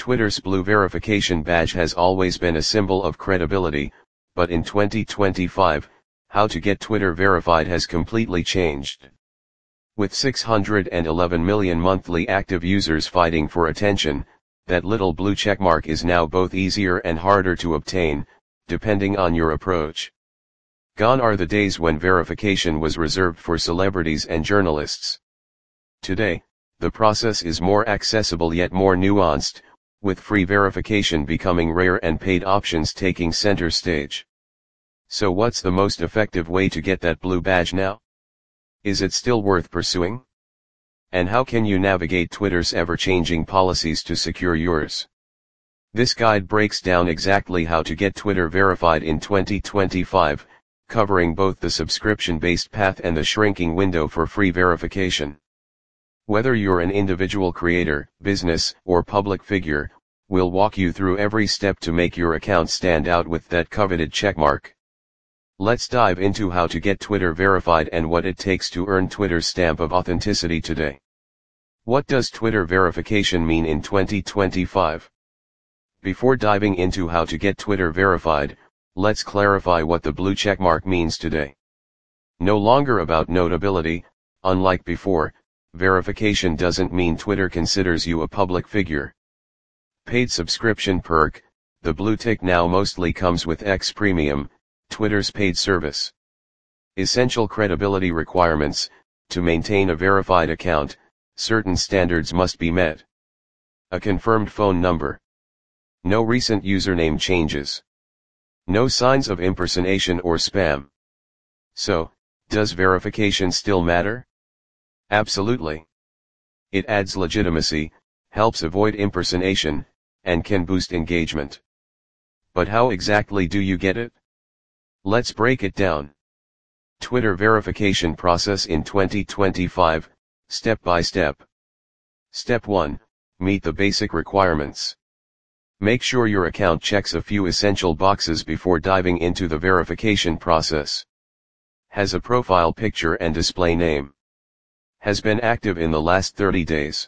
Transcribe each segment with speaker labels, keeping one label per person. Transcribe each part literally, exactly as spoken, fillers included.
Speaker 1: Twitter's blue verification badge has always been a symbol of credibility, but in twenty twenty-five, how to get Twitter verified has completely changed. With six hundred eleven million monthly active users fighting for attention, that little blue checkmark is now both easier and harder to obtain, depending on your approach. Gone are the days when verification was reserved for celebrities and journalists. Today, the process is more accessible yet more nuanced, with free verification becoming rare and paid options taking center stage. So what's the most effective way to get that blue badge now? Is it still worth pursuing? And how can you navigate Twitter's ever-changing policies to secure yours? This guide breaks down exactly how to get Twitter verified in twenty twenty-five, covering both the subscription-based path and the shrinking window for free verification. Whether you're an individual creator, business, or public figure, we'll walk you through every step to make your account stand out with that coveted checkmark. Let's dive into how to get Twitter verified and what it takes to earn Twitter's stamp of authenticity today. What does Twitter verification mean in twenty twenty-five? Before diving into how to get Twitter verified, let's clarify what the blue checkmark means today. No longer about notability, unlike before, verification doesn't mean Twitter considers you a public figure. Paid subscription perk, the blue tick now mostly comes with X Premium, Twitter's paid service. Essential credibility requirements: to maintain a verified account, certain standards must be met. A confirmed phone number. No recent username changes. No signs of impersonation or spam. So, does verification still matter? Absolutely. It adds legitimacy, helps avoid impersonation, and can boost engagement. But how exactly do you get it? Let's break it down. Twitter verification process in twenty twenty-five, step by step. Step one, meet the basic requirements. Make sure your account checks a few essential boxes before diving into the verification process. Has a profile picture and display name. Has been active in the last thirty days.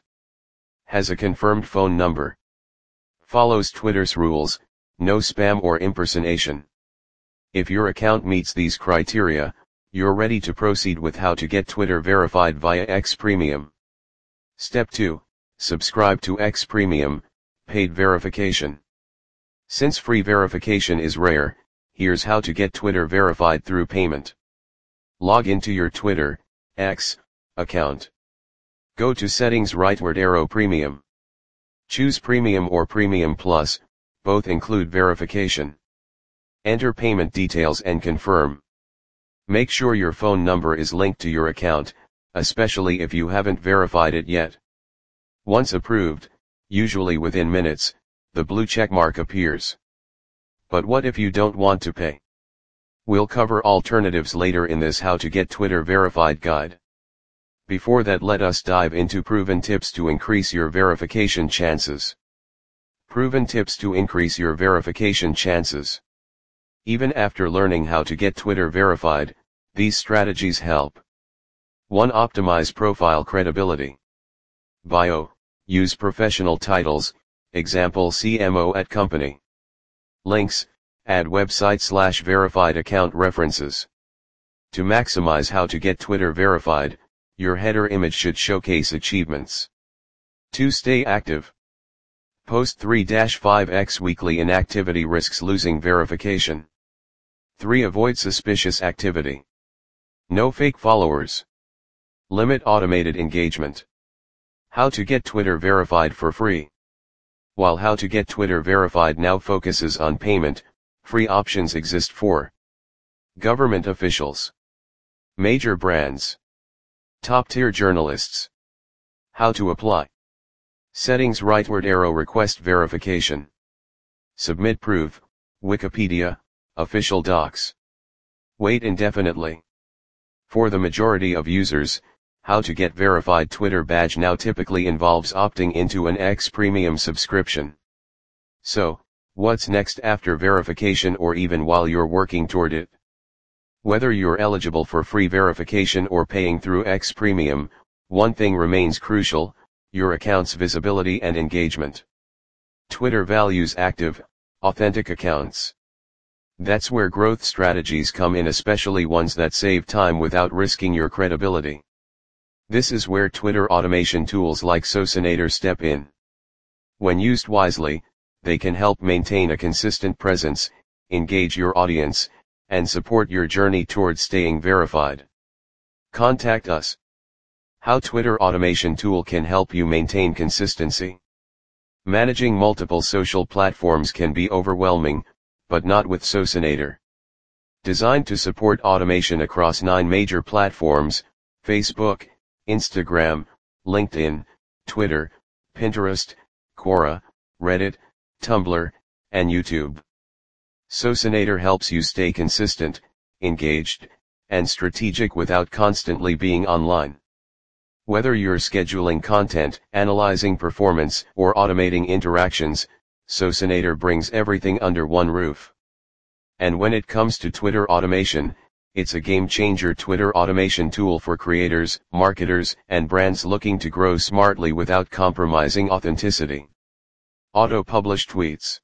Speaker 1: Has a confirmed phone number. Follows Twitter's rules, no spam or impersonation. If your account meets these criteria, you're ready to proceed with how to get Twitter verified via X Premium. Step two, subscribe to X Premium, paid verification. Since free verification is rare, here's how to get Twitter verified through payment. Log into your Twitter, X, account. Go to Settings, rightward arrow, Premium. Choose Premium or Premium Plus, both include verification. Enter payment details and confirm. Make sure your phone number is linked to your account, especially if you haven't verified it yet. Once approved, usually within minutes, the blue checkmark appears. But what if you don't want to pay? We'll cover alternatives later in this How to Get Twitter Verified guide. Before that, let us dive into proven tips to increase your verification chances. Proven tips to increase your verification chances. Even after learning how to get Twitter verified, these strategies help. one Optimize profile credibility. Bio. Use professional titles, example C M O at company. Links. Add website slash verified account references. To maximize how to get Twitter verified, your header image should showcase achievements. two Stay active. Post three to five x weekly. Inactivity risks losing verification. three Avoid suspicious activity. No fake followers. Limit automated engagement. How to get Twitter verified for free. While How to Get Twitter Verified now focuses on payment, free options exist for government officials, major brands, top-tier journalists. How to apply. Settings, rightward arrow, request verification. Submit proof, Wikipedia, official docs. Wait indefinitely. For the majority of users, How to Get Verified Twitter badge now typically involves opting into an X Premium subscription. So, what's next after verification or even while you're working toward it? Whether you're eligible for free verification or paying through X Premium, one thing remains crucial: your account's visibility and engagement. Twitter values active, authentic accounts. That's where growth strategies come in, especially ones that save time without risking your credibility. This is where Twitter automation tools like Socinator step in. When used wisely, they can help maintain a consistent presence, engage your audience, and support your journey towards staying verified. Contact us. How Twitter automation tool can help you maintain consistency. Managing multiple social platforms can be overwhelming, but not with Socinator. Designed to support automation across nine major platforms: Facebook, Instagram, LinkedIn, Twitter, Pinterest, Quora, Reddit, Tumblr, and YouTube. Socinator helps you stay consistent, engaged, and strategic without constantly being online. Whether you're scheduling content, analyzing performance, or automating interactions, Socinator brings everything under one roof. And when it comes to Twitter automation, it's a game-changer. Twitter automation tool for creators, marketers, and brands looking to grow smartly without compromising authenticity. Auto-publish tweets.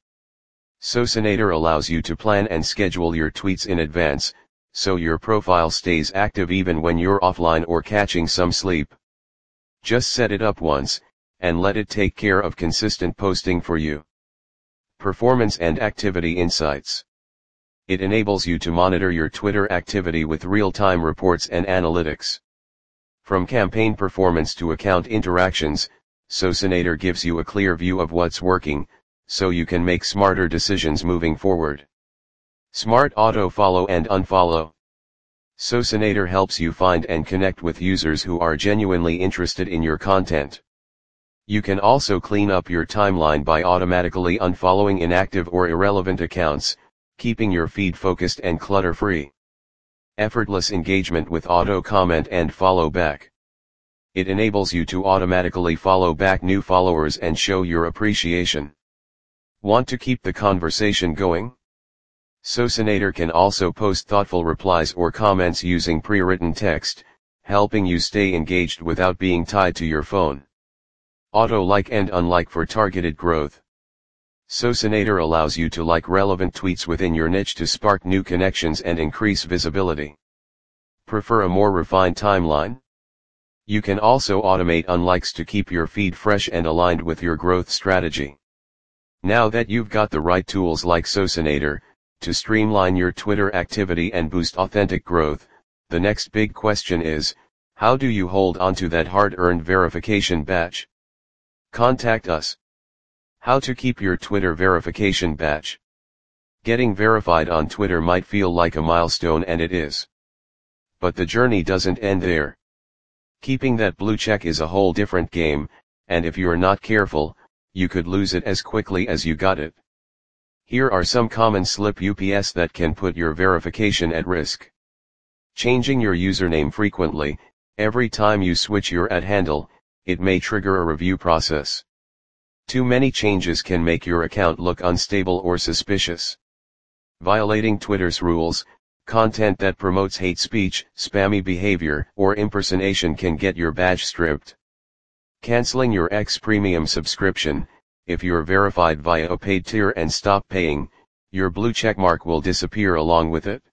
Speaker 1: Socinator allows you to plan and schedule your tweets in advance, so your profile stays active even when you're offline or catching some sleep. Just set it up once, and let it take care of consistent posting for you. Performance and activity insights. It enables you to monitor your Twitter activity with real-time reports and analytics. From campaign performance to account interactions, Socinator gives you a clear view of what's working, so you can make smarter decisions moving forward. Smart auto-follow and unfollow. Socinator helps you find and connect with users who are genuinely interested in your content. You can also clean up your timeline by automatically unfollowing inactive or irrelevant accounts, keeping your feed focused and clutter-free. Effortless engagement with auto-comment and follow back. It enables you to automatically follow back new followers and show your appreciation. Want to keep the conversation going? Socinator can also post thoughtful replies or comments using pre-written text, helping you stay engaged without being tied to your phone. Auto-like and unlike for targeted growth. Socinator allows you to like relevant tweets within your niche to spark new connections and increase visibility. Prefer a more refined timeline? You can also automate unlikes to keep your feed fresh and aligned with your growth strategy. Now that you've got the right tools like Socinator to streamline your Twitter activity and boost authentic growth, the next big question is, how do you hold onto that hard-earned verification badge? Contact us. How to keep your Twitter verification badge. Getting verified on Twitter might feel like a milestone, and it is. But the journey doesn't end there. Keeping that blue check is a whole different game, and if you're not careful, you could lose it as quickly as you got it. Here are some common slip-ups that can put your verification at risk. Changing your username frequently. Every time you switch your at handle, it may trigger a review process. Too many changes can make your account look unstable or suspicious. Violating Twitter's rules. Content that promotes hate speech, spammy behavior, or impersonation can get your badge stripped. Canceling your X Premium subscription. If you're verified via a paid tier and stop paying, your blue checkmark will disappear along with it.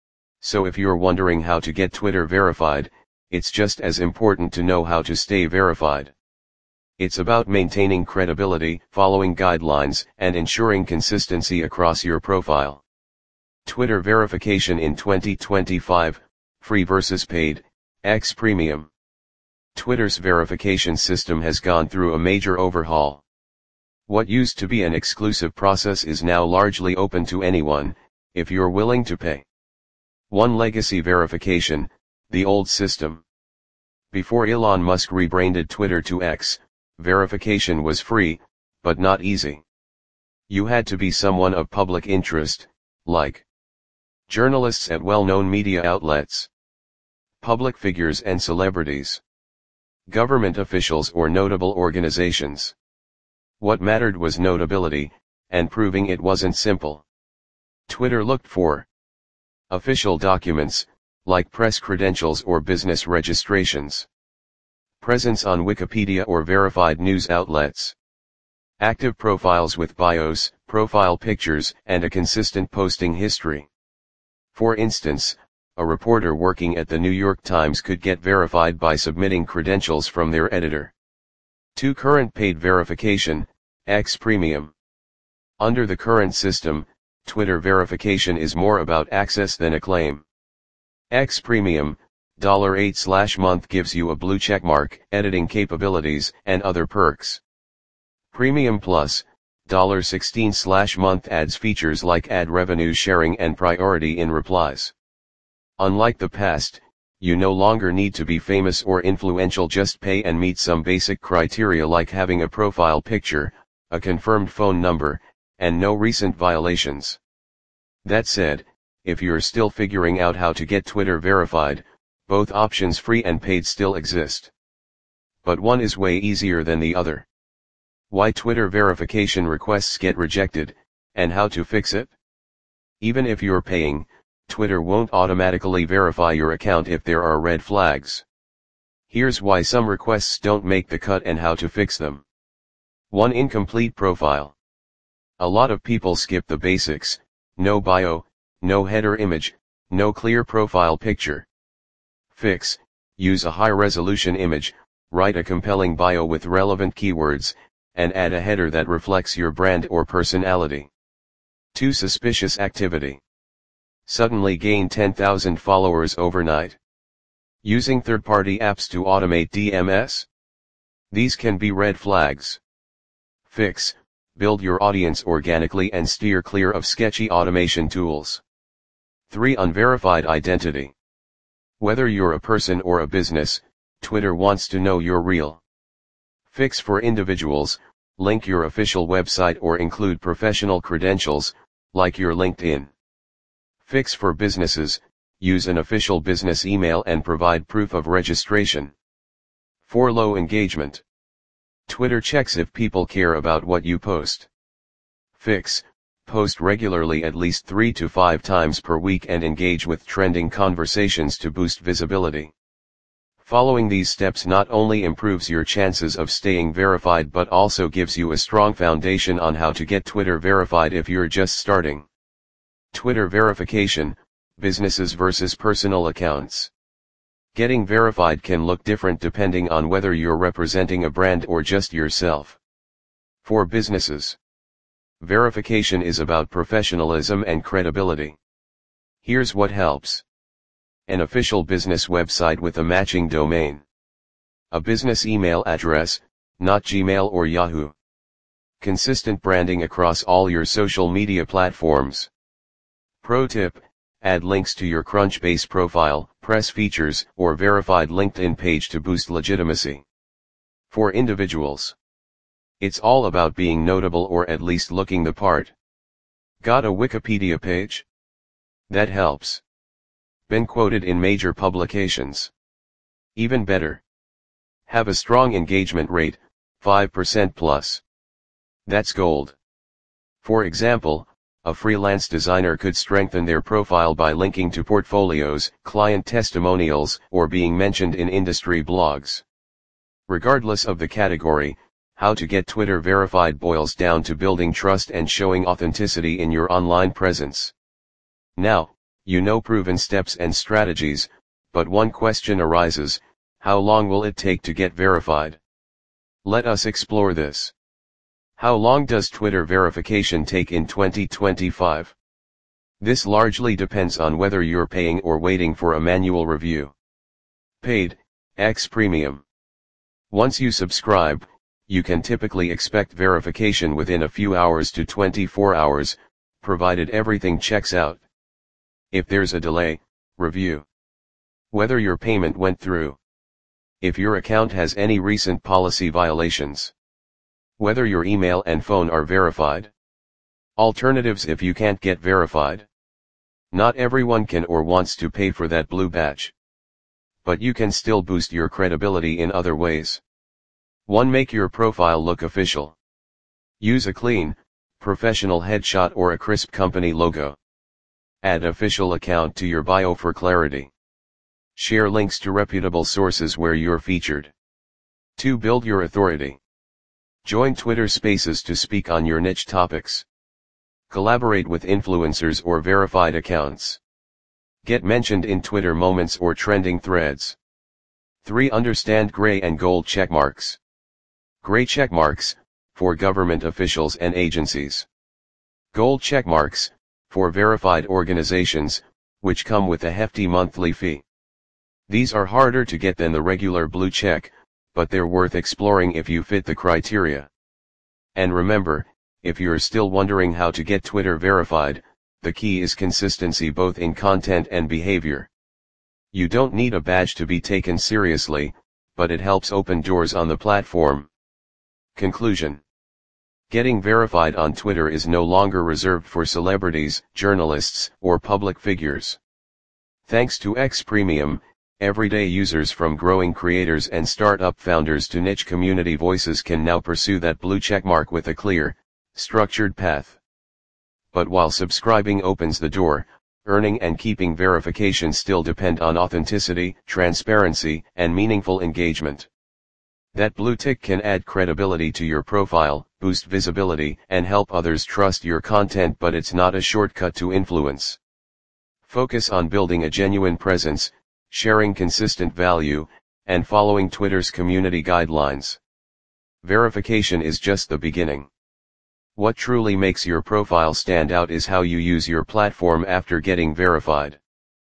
Speaker 1: So if you're wondering how to get Twitter verified, it's just as important to know how to stay verified. It's about maintaining credibility, following guidelines, and ensuring consistency across your profile. Twitter verification in twenty twenty-five, free versus paid, X Premium. Twitter's verification system has gone through a major overhaul. What used to be an exclusive process is now largely open to anyone, if you're willing to pay. One legacy verification, the old system. Before Elon Musk rebranded Twitter to X, verification was free, but not easy. You had to be someone of public interest, like journalists at well-known media outlets, public figures and celebrities, government officials or notable organizations. What mattered was notability, and proving it wasn't simple. Twitter looked for official documents, like press credentials or business registrations, presence on Wikipedia or verified news outlets, Active profiles with bios, profile pictures, and a consistent posting history. For instance, a reporter working at the New York Times could get verified by submitting credentials from their editor. two Current paid verification, X Premium. Under the current system, Twitter verification is more about access than acclaim. X Premium, eight dollars month gives you a blue checkmark, editing capabilities, and other perks. Premium Plus, sixteen dollars month adds features like ad revenue sharing and priority in replies. Unlike the past, you no longer need to be famous or influential, just pay and meet some basic criteria like having a profile picture, a confirmed phone number, and no recent violations. That said, if you're still figuring out how to get Twitter verified, both options, free and paid, still exist. But one is way easier than the other. Why Twitter verification requests get rejected, and how to fix it? Even if you're paying, Twitter won't automatically verify your account if there are red flags. Here's why some requests don't make the cut and how to fix them. one Incomplete profile. A lot of people skip the basics: no bio, no header image, no clear profile picture. Fix: use a high-resolution image, write a compelling bio with relevant keywords, and add a header that reflects your brand or personality. two Suspicious activity. Suddenly gain ten thousand followers overnight. Using third-party apps to automate D M S? These can be red flags. Fix: build your audience organically and steer clear of sketchy automation tools. three Unverified identity. Whether you're a person or a business, Twitter wants to know you're real. Fix for individuals: link your official website or include professional credentials, like your LinkedIn. Fix for businesses: use an official business email and provide proof of registration. four Low engagement. Twitter checks if people care about what you post. Fix: post regularly, at least three to five times per week, and engage with trending conversations to boost visibility. Following these steps not only improves your chances of staying verified but also gives you a strong foundation on how to get Twitter verified if you're just starting. Twitter verification, businesses versus personal accounts. Getting verified can look different depending on whether you're representing a brand or just yourself. For businesses, verification is about professionalism and credibility. Here's what helps: an official business website with a matching domain. A business email address, not Gmail or Yahoo. Consistent branding across all your social media platforms. Pro tip: add links to your Crunchbase profile, press features, or verified LinkedIn page to boost legitimacy. For individuals, it's all about being notable or at least looking the part. Got a Wikipedia page? That helps. Been quoted in major publications? Even better. Have a strong engagement rate, five percent plus. That's gold. For example, a freelance designer could strengthen their profile by linking to portfolios, client testimonials, or being mentioned in industry blogs. Regardless of the category, how to get Twitter verified boils down to building trust and showing authenticity in your online presence. Now, you know proven steps and strategies, but one question arises: how long will it take to get verified? Let us explore this. How long does Twitter verification take in twenty twenty-five? This largely depends on whether you're paying or waiting for a manual review. Paid, X Premium. Once you subscribe, you can typically expect verification within a few hours to twenty-four hours, provided everything checks out. If there's a delay, review whether your payment went through. If your account has any recent policy violations. Whether your email and phone are verified. Alternatives if you can't get verified. Not everyone can or wants to pay for that blue badge. But you can still boost your credibility in other ways. one Make your profile look official. Use a clean, professional headshot or a crisp company logo. Add official account to your bio for clarity. Share links to reputable sources where you're featured. two Build your authority. Join Twitter Spaces to speak on your niche topics. Collaborate with influencers or verified accounts. Get mentioned in Twitter moments or trending threads. three Understand gray and gold checkmarks. Gray checkmarks, for government officials and agencies. Gold checkmarks, for verified organizations, which come with a hefty monthly fee. These are harder to get than the regular blue check, but they're worth exploring if you fit the criteria. And remember, if you're still wondering how to get Twitter verified, the key is consistency both in content and behavior. You don't need a badge to be taken seriously, but it helps open doors on the platform. Conclusion. Getting verified on Twitter is no longer reserved for celebrities, journalists, or public figures. Thanks to X Premium, everyday users from growing creators and startup founders to niche community voices can now pursue that blue checkmark with a clear, structured path. But while subscribing opens the door, earning and keeping verification still depend on authenticity, transparency, and meaningful engagement. That blue tick can add credibility to your profile, boost visibility, and help others trust your content, but it's not a shortcut to influence. Focus on building a genuine presence, sharing consistent value, and following Twitter's community guidelines. Verification is just the beginning. What truly makes your profile stand out is how you use your platform after getting verified.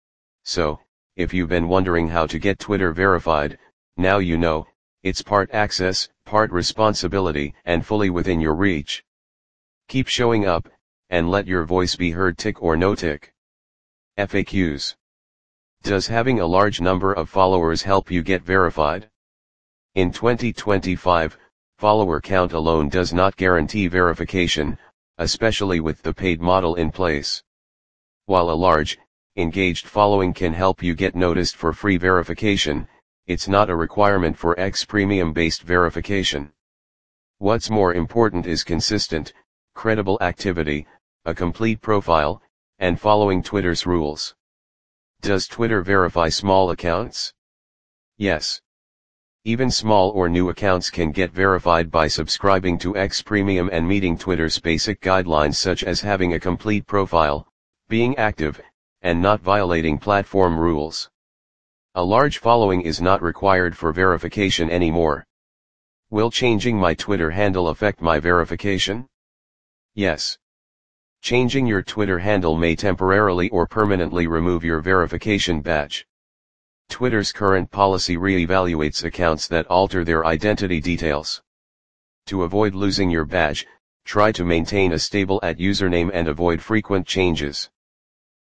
Speaker 1: So, if you've been wondering how to get Twitter verified, now you know. It's part access, part responsibility, and fully within your reach. Keep showing up, and let your voice be heard, tick or no tick. F A Qs. Does having a large number of followers help you get verified? In twenty twenty-five, follower count alone does not guarantee verification, especially with the paid model in place. While a large, engaged following can help you get noticed for free verification, it's not a requirement for X Premium-based verification. What's more important is consistent, credible activity, a complete profile, and following Twitter's rules. Does Twitter verify small accounts? Yes. Even small or new accounts can get verified by subscribing to X Premium and meeting Twitter's basic guidelines, such as having a complete profile, being active, and not violating platform rules. A large following is not required for verification anymore. Will changing my Twitter handle affect my verification? Yes. Changing your Twitter handle may temporarily or permanently remove your verification badge. Twitter's current policy re-evaluates accounts that alter their identity details. To avoid losing your badge, try to maintain a stable at username and avoid frequent changes.